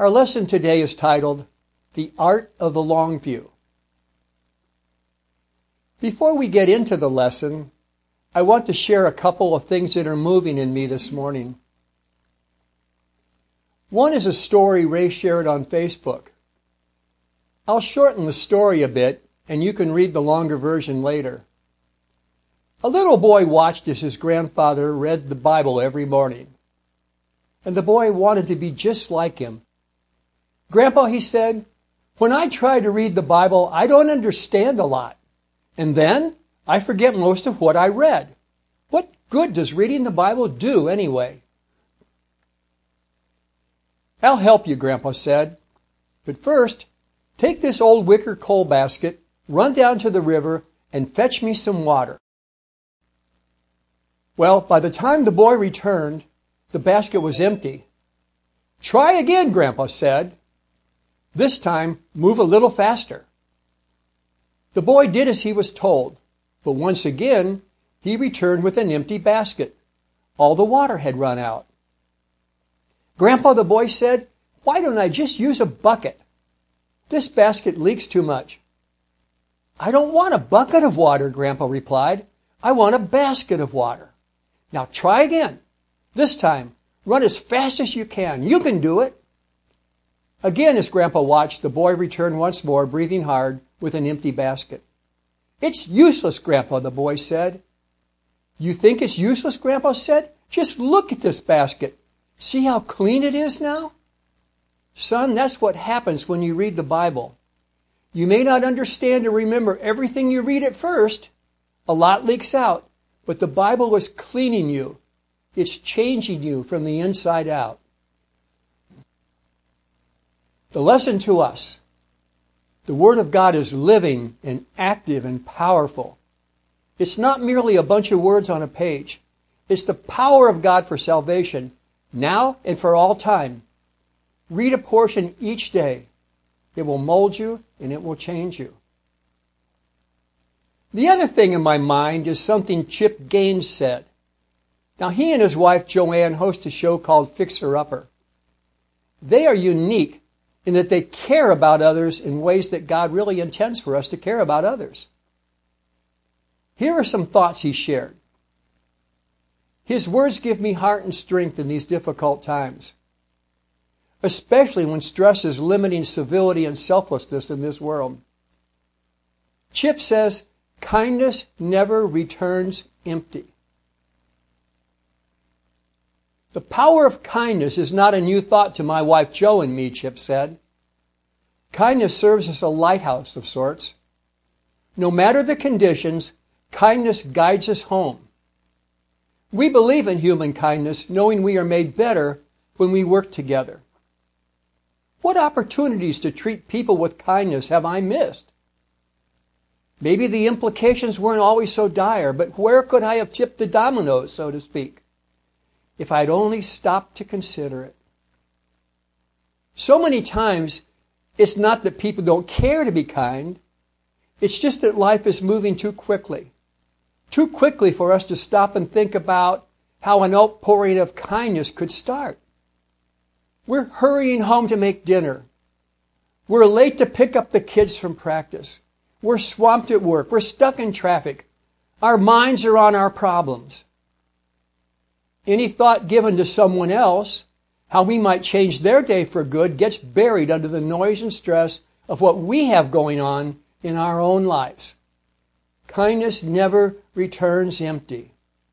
Our lesson today is titled, The Art of the Long View. Before we get into the lesson, I want to share a couple of things that are moving in me this morning. One is a story Ray shared on Facebook. I'll shorten the story a bit, and you can read the longer version later. A little boy watched as his grandfather read the Bible every morning, and the boy wanted to be just like him. "Grandpa," he said, "when I try to read the Bible, I don't understand a lot. And then I forget most of what I read. What good does reading the Bible do anyway?" "I'll help you," Grandpa said. "But first, take this old wicker coal basket, run down to the river, and fetch me some water." Well, by the time the boy returned, the basket was empty. "Try again," Grandpa said. "This time, move a little faster." The boy did as he was told, but once again, he returned with an empty basket. All the water had run out. "Grandpa," the boy said, "why don't I just use a bucket? This basket leaks too much." "I don't want a bucket of water," Grandpa replied. "I want a basket of water. Now try again. This time, run as fast as you can. You can do it." Again, as Grandpa watched, the boy returned once more, breathing hard, with an empty basket. "It's useless, Grandpa," the boy said. "You think it's useless?" Grandpa said. "Just look at this basket. See how clean it is now?" Son, that's what happens when you read the Bible. You may not understand or remember everything you read at first. A lot leaks out, but the Bible is cleaning you. It's changing you from the inside out. The lesson to us. The Word of God is living and active and powerful. It's not merely a bunch of words on a page. It's the power of God for salvation, now and for all time. Read a portion each day. It will mold you and it will change you. The other thing in my mind is something Chip Gaines said. Now, he and his wife Joanne host a show called Fixer Upper. They are unique in that they care about others in ways that God really intends for us to care about others. Here are some thoughts he shared. His words give me heart and strength in these difficult times, especially when stress is limiting civility and selflessness in this world. Chip says, kindness never returns empty. The power of kindness is not a new thought to my wife Jo and me, Chip said. Kindness serves as a lighthouse of sorts. No matter the conditions, kindness guides us home. We believe in human kindness, knowing we are made better when we work together. What opportunities to treat people with kindness have I missed? Maybe the implications weren't always so dire, but where could I have tipped the dominoes, so to speak, if I'd only stopped to consider it? So many times, it's not that people don't care to be kind. It's just that life is moving too quickly for us to stop and think about how an outpouring of kindness could start. We're hurrying home to make dinner. We're late to pick up the kids from practice. We're swamped at work. We're stuck in traffic. Our minds are on our problems. Any thought given to someone else, how we might change their day for good, gets buried under the noise and stress of what we have going on in our own lives. Kindness never returns empty.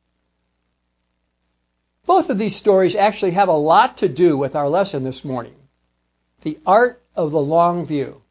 Both of these stories actually have a lot to do with our lesson this morning. The art of the long view.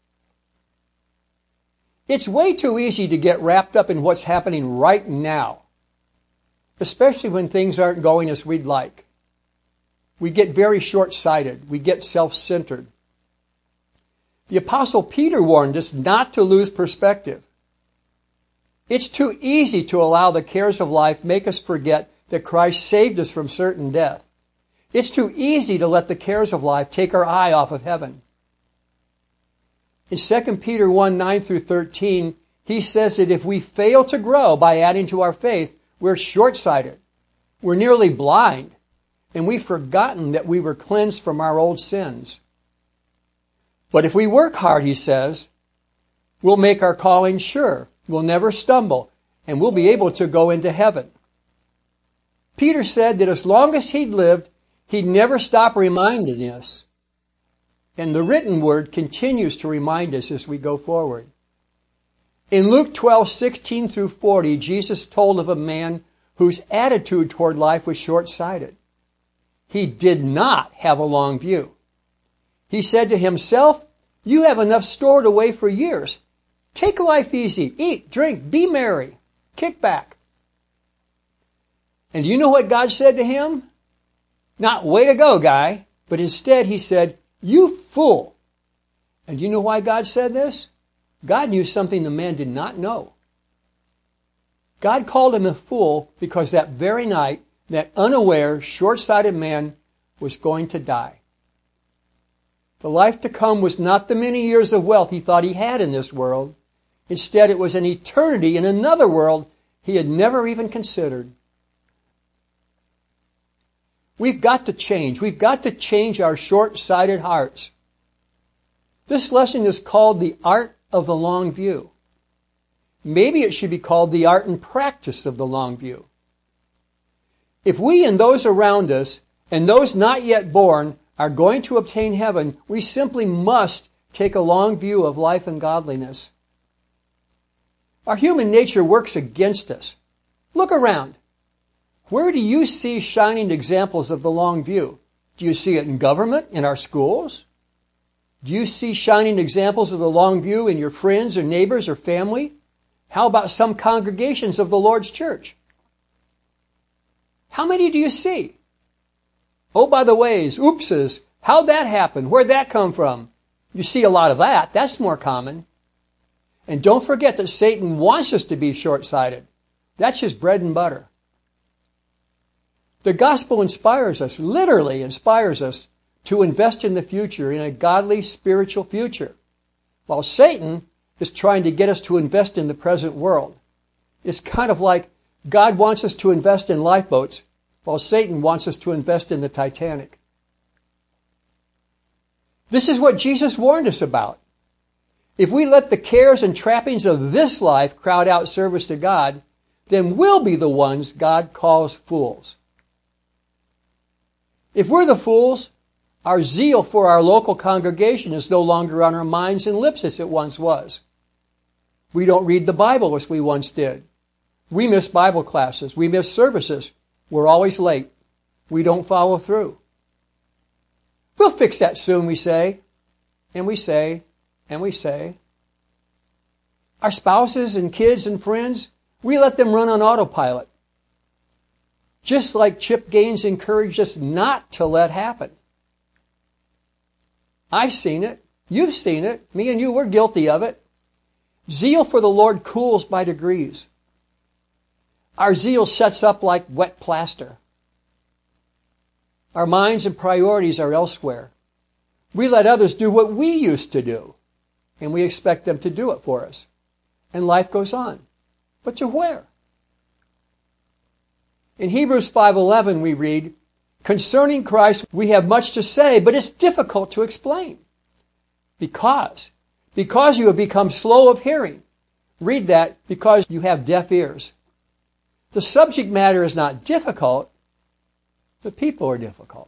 It's way too easy to get wrapped up in what's happening right now, especially when things aren't going as we'd like. We get very short-sighted. We get self-centered. The Apostle Peter warned us not to lose perspective. It's too easy to allow the cares of life make us forget that Christ saved us from certain death. It's too easy to let the cares of life take our eye off of heaven. In 2 Peter 1, 9 through 13, he says that if we fail to grow by adding to our faith, we're short-sighted. We're nearly blind. And we've forgotten that we were cleansed from our old sins. But if we work hard, he says, we'll make our calling sure. We'll never stumble, and we'll be able to go into heaven. Peter said that as long as he'd lived, he'd never stop reminding us. And the written word continues to remind us as we go forward. In Luke 12:16 through 40, Jesus told of a man whose attitude toward life was short-sighted. He did not have a long view. He said to himself, "You have enough stored away for years. Take life easy. Eat, drink, be merry. Kick back." And do you know what God said to him? Not, "Way to go, guy." But instead he said, "You fool." And do you know why God said this? God knew something the man did not know. God called him a fool because that very night, that unaware, short-sighted man was going to die. The life to come was not the many years of wealth he thought he had in this world. Instead, it was an eternity in another world he had never even considered. We've got to change. We've got to change our short-sighted hearts. This lesson is called the art of the long view. Maybe it should be called the art and practice of the long view. If we and those around us, and those not yet born, are going to obtain heaven, we simply must take a long view of life and godliness. Our human nature works against us. Look around. Where do you see shining examples of the long view? Do you see it in government, in our schools? Do you see shining examples of the long view in your friends or neighbors or family? How about some congregations of the Lord's church? How many do you see? Oh, by the ways, oopses, how'd that happen? Where'd that come from? You see a lot of that. That's more common. And don't forget that Satan wants us to be short-sighted. That's his bread and butter. The gospel inspires us, literally inspires us, to invest in the future, in a godly, spiritual future, while Satan is trying to get us to invest in the present world. It's kind of like God wants us to invest in lifeboats, while Satan wants us to invest in the Titanic. This is what Jesus warned us about. If we let the cares and trappings of this life crowd out service to God, then we'll be the ones God calls fools. If we're the fools, our zeal for our local congregation is no longer on our minds and lips as it once was. We don't read the Bible as we once did. We miss Bible classes. We miss services. We're always late. We don't follow through. We'll fix that soon, we say. And we say, and we say. Our spouses and kids and friends, we let them run on autopilot. Just like Chip Gaines encouraged us not to let happen. I've seen it. You've seen it. Me and you, we're guilty of it. Zeal for the Lord cools by degrees. Our zeal sets up like wet plaster. Our minds and priorities are elsewhere. We let others do what we used to do, and we expect them to do it for us. And life goes on. But to where? In Hebrews 5:11 we read, "Concerning Christ we have much to say, but it's difficult to explain. Because you have become slow of hearing." Read that, because you have deaf ears. The subject matter is not difficult. The people are difficult.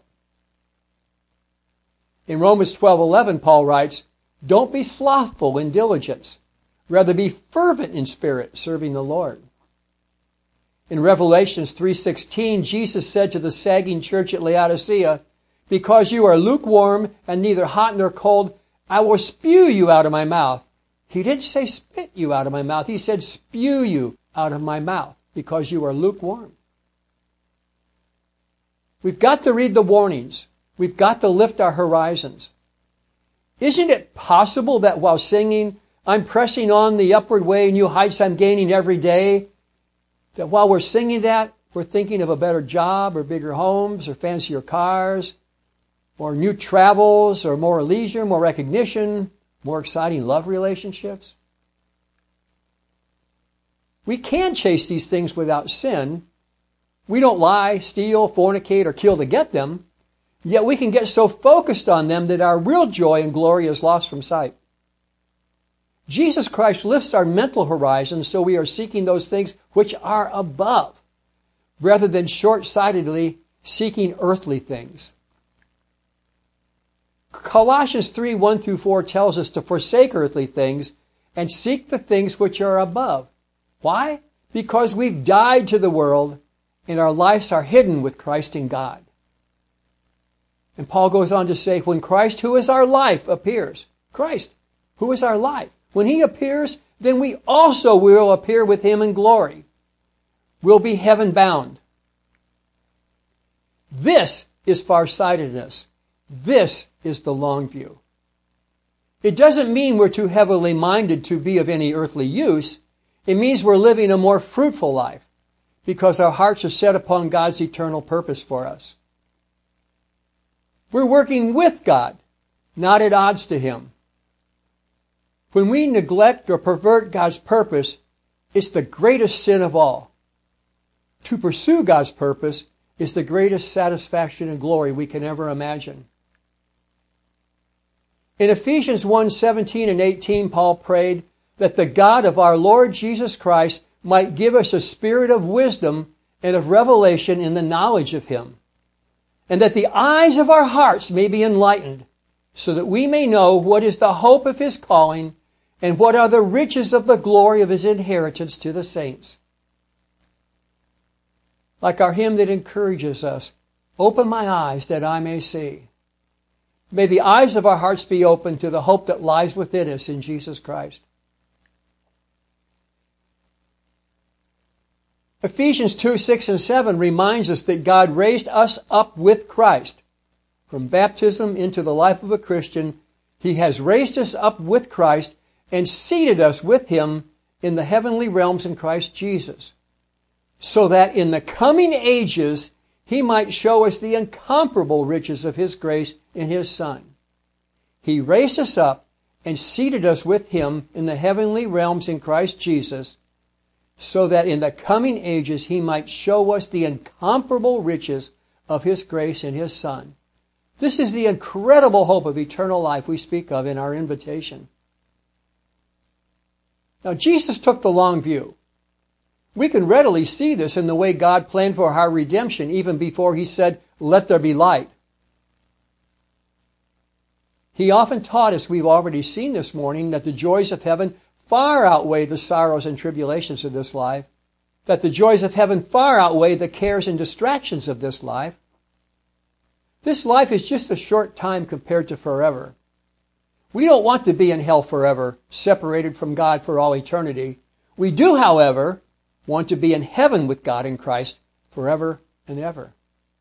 In Romans 12:11, Paul writes, "Don't be slothful in diligence. Rather be fervent in spirit, serving the Lord." In Revelations 3:16, Jesus said to the sagging church at Laodicea, "Because you are lukewarm and neither hot nor cold, I will spew you out of my mouth." He didn't say spit you out of my mouth. He said spew you out of my mouth because you are lukewarm. We've got to read the warnings. We've got to lift our horizons. Isn't it possible that while singing, "I'm pressing on the upward way, new heights I'm gaining every day," that while we're singing that, we're thinking of a better job or bigger homes or fancier cars or new travels or more leisure, more recognition, more exciting love relationships? We can chase these things without sin. We don't lie, steal, fornicate, or kill to get them. Yet we can get so focused on them that our real joy and glory is lost from sight. Jesus Christ lifts our mental horizon so we are seeking those things which are above, rather than short-sightedly seeking earthly things. Colossians 3:1-4 tells us to forsake earthly things and seek the things which are above. Why? Because we've died to the world and our lives are hidden with Christ in God. And Paul goes on to say, when Christ, who is our life, appears, Christ, who is our life, when he appears, then we also will appear with him in glory. We'll be heaven bound. This is farsightedness. This is the long view. It doesn't mean we're too heavily minded to be of any earthly use. It means we're living a more fruitful life because our hearts are set upon God's eternal purpose for us. We're working with God, not at odds to him. When we neglect or pervert God's purpose, it's the greatest sin of all. To pursue God's purpose is the greatest satisfaction and glory we can ever imagine. In Ephesians 1:17 and 18, Paul prayed that the God of our Lord Jesus Christ might give us a spirit of wisdom and of revelation in the knowledge of him, and that the eyes of our hearts may be enlightened, so that we may know what is the hope of his calling and what are the riches of the glory of his inheritance to the saints. Like our hymn that encourages us, open my eyes that I may see. May the eyes of our hearts be open to the hope that lies within us in Jesus Christ. Ephesians 2:6 and 7 reminds us that God raised us up with Christ. From baptism into the life of a Christian, he has raised us up with Christ and seated us with him in the heavenly realms in Christ Jesus, so that in the coming ages he might show us the incomparable riches of his grace in his Son. He raised us up and seated us with him in the heavenly realms in Christ Jesus, so that in the coming ages he might show us the incomparable riches of his grace in his Son. This is the incredible hope of eternal life we speak of in our invitation. Now, Jesus took the long view. We can readily see this in the way God planned for our redemption even before he said, "Let there be light." He often taught us, we've already seen this morning, that the joys of heaven far outweigh the sorrows and tribulations of this life, that the joys of heaven far outweigh the cares and distractions of this life. This life is just a short time compared to forever. We don't want to be in hell forever, separated from God for all eternity. We do, however, want to be in heaven with God in Christ forever and ever.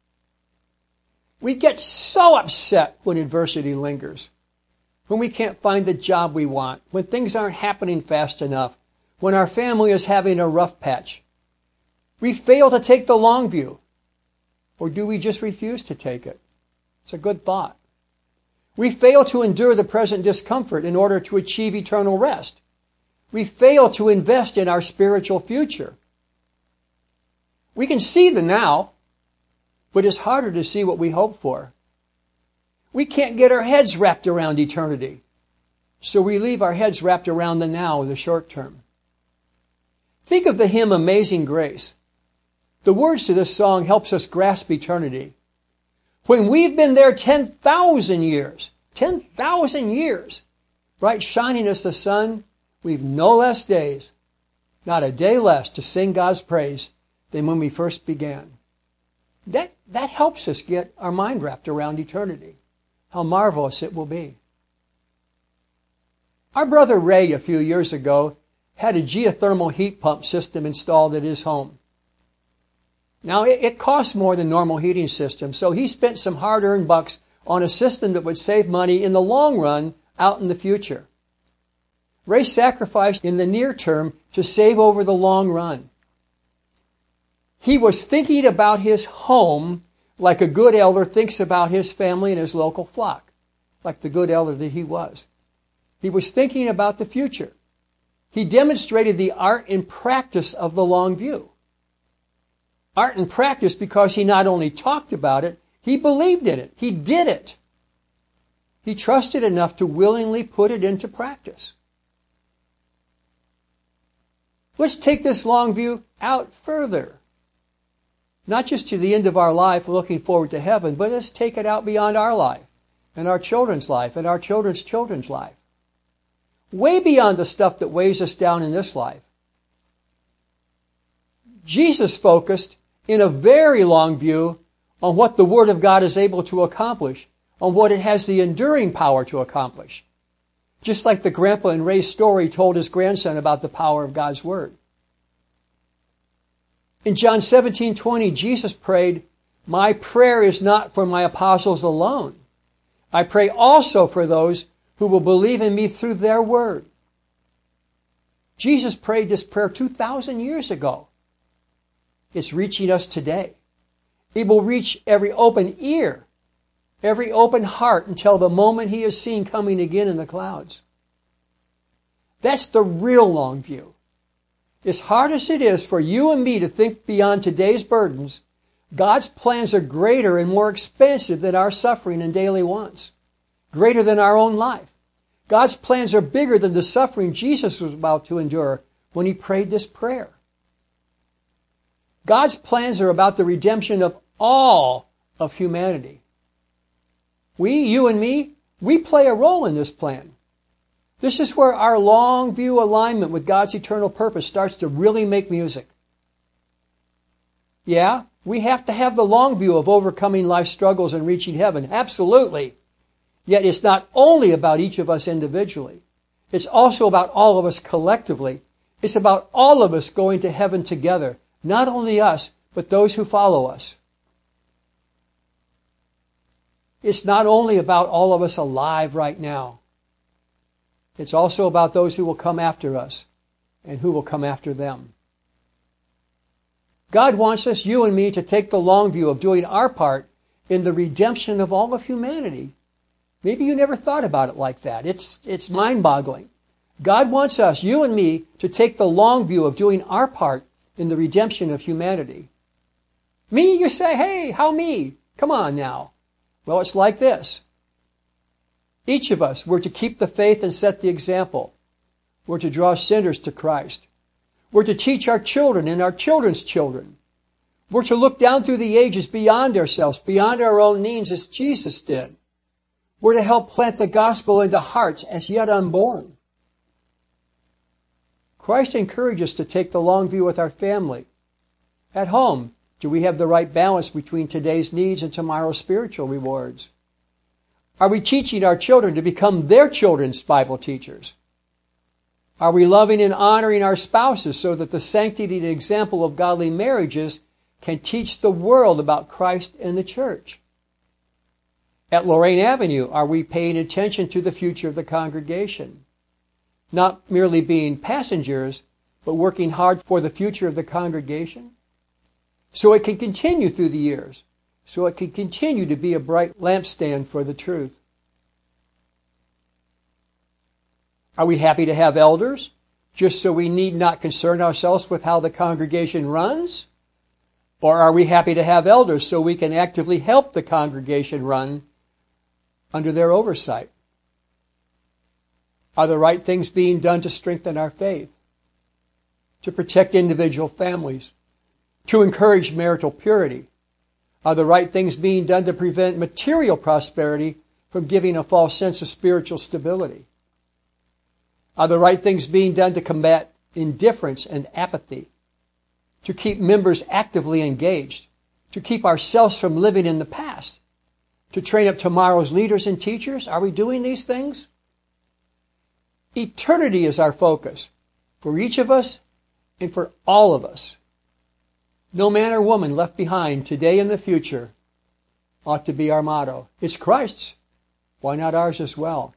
We get so upset when adversity lingers, when we can't find the job we want, when things aren't happening fast enough, when our family is having a rough patch. We fail to take the long view. Or do we just refuse to take it? It's a good thought. We fail to endure the present discomfort in order to achieve eternal rest. We fail to invest in our spiritual future. We can see the now, but it's harder to see what we hope for. We can't get our heads wrapped around eternity, so we leave our heads wrapped around the now, the short term. Think of the hymn Amazing Grace. The words to this song helps us grasp eternity. When we've been there 10,000 years, bright shining as the sun, we've no less days, not a day less to sing God's praise than when we first began. That helps us get our mind wrapped around eternity. How marvelous it will be. Our brother Ray, a few years ago, had a geothermal heat pump system installed at his home. Now, it costs more than normal heating systems, so he spent some hard-earned bucks on a system that would save money in the long run out in the future. Ray sacrificed in the near term to save over the long run. He was thinking about his home like a good elder thinks about his family and his local flock, like the good elder that he was. He was thinking about the future. He demonstrated the art and practice of the long view. Art and practice because he not only talked about it, He believed in it. He did it. He trusted enough to willingly put it into practice. Let's take this long view out further. Not just to the end of our life, looking forward to heaven, but let's take it out beyond our life, and our children's life, and our children's children's life. Way beyond the stuff that weighs us down in this life. Jesus focused in a very long view on what the Word of God is able to accomplish, on what it has the enduring power to accomplish. Just like the grandpa in Ray's story told his grandson about the power of God's Word. In John 17:20, Jesus prayed, "My prayer is not for my apostles alone. I pray also for those who will believe in me through their word." Jesus prayed this prayer 2,000 years ago. It's reaching us today. It will reach every open ear, every open heart until the moment he is seen coming again in the clouds. That's the real long view. As hard as it is for you and me to think beyond today's burdens, God's plans are greater and more expansive than our suffering and daily wants, greater than our own life. God's plans are bigger than the suffering Jesus was about to endure when he prayed this prayer. God's plans are about the redemption of all of humanity. You and me, we play a role in this plan. This is where our long view alignment with God's eternal purpose starts to really make music. Yeah, we have to have the long view of overcoming life's struggles and reaching heaven. Absolutely. Yet it's not only about each of us individually. It's also about all of us collectively. It's about all of us going to heaven together. Not only us, but those who follow us. It's not only about all of us alive right now. It's also about those who will come after us and who will come after them. God wants us, you and me, to take the long view of doing our part in the redemption of all of humanity. Maybe you never thought about it like that. It's mind-boggling. God wants us, you and me, to take the long view of doing our part in the redemption of humanity. Me, you say, hey, how me? Come on now. Well, it's like this. Each of us, we're to keep the faith and set the example. We're to draw sinners to Christ. We're to teach our children and our children's children. We're to look down through the ages beyond ourselves, beyond our own needs, as Jesus did. We're to help plant the gospel into hearts as yet unborn. Christ encourages us to take the long view with our family. At home, do we have the right balance between today's needs and tomorrow's spiritual rewards? Are we teaching our children to become their children's Bible teachers? Are we loving and honoring our spouses so that the sanctity and example of godly marriages can teach the world about Christ and the church? At Lorraine Avenue, are we paying attention to the future of the congregation? Not merely being passengers, but working hard for the future of the congregation? So it can continue through the years. So it can continue to be a bright lampstand for the truth. Are we happy to have elders, just so we need not concern ourselves with how the congregation runs? Or are we happy to have elders so we can actively help the congregation run under their oversight? Are the right things being done to strengthen our faith, to protect individual families, to encourage marital purity? Are the right things being done to prevent material prosperity from giving a false sense of spiritual stability? Are the right things being done to combat indifference and apathy, to keep members actively engaged, to keep ourselves from living in the past, to train up tomorrow's leaders and teachers? Are we doing these things? Eternity is our focus for each of us and for all of us. No man or woman left behind today and the future ought to be our motto. It's Christ's. Why not ours as well?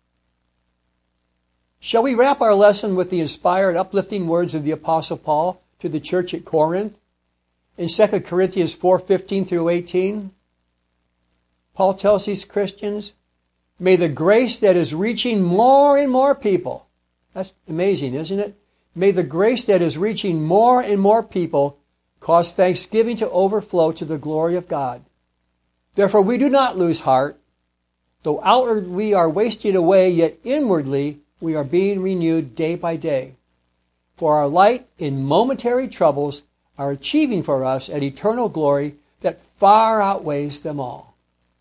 Shall we wrap our lesson with the inspired, uplifting words of the Apostle Paul to the church at Corinth? In 2 Corinthians 4:15 through 18, Paul tells these Christians, may the grace that is reaching more and more people, that's amazing, isn't it? May the grace that is reaching more and more people cause thanksgiving to overflow to the glory of God. Therefore we do not lose heart. Though outwardly we are wasting away, yet inwardly we are being renewed day by day. For our light in momentary troubles are achieving for us an eternal glory that far outweighs them all.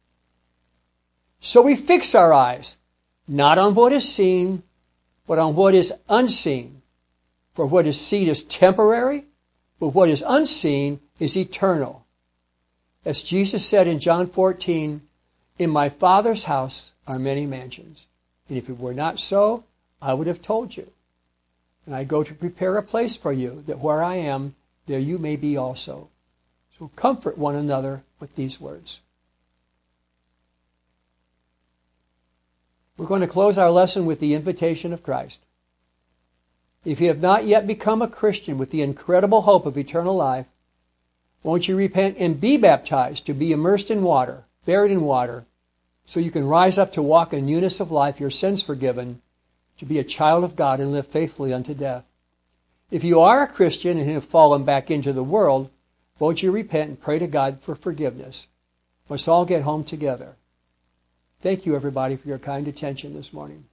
So we fix our eyes, not on what is seen, but on what is unseen. For what is seen is temporary, but what is unseen is eternal. As Jesus said in John 14, "In my Father's house are many mansions, and if it were not so, I would have told you. And I go to prepare a place for you, that where I am, there you may be also." So comfort one another with these words. We're going to close our lesson with the invitation of Christ. If you have not yet become a Christian with the incredible hope of eternal life, won't you repent and be baptized to be immersed in water, buried in water, so you can rise up to walk in newness of life, your sins forgiven, to be a child of God and live faithfully unto death. If you are a Christian and have fallen back into the world, won't you repent and pray to God for forgiveness? Let's all get home together. Thank you, everybody, for your kind attention this morning.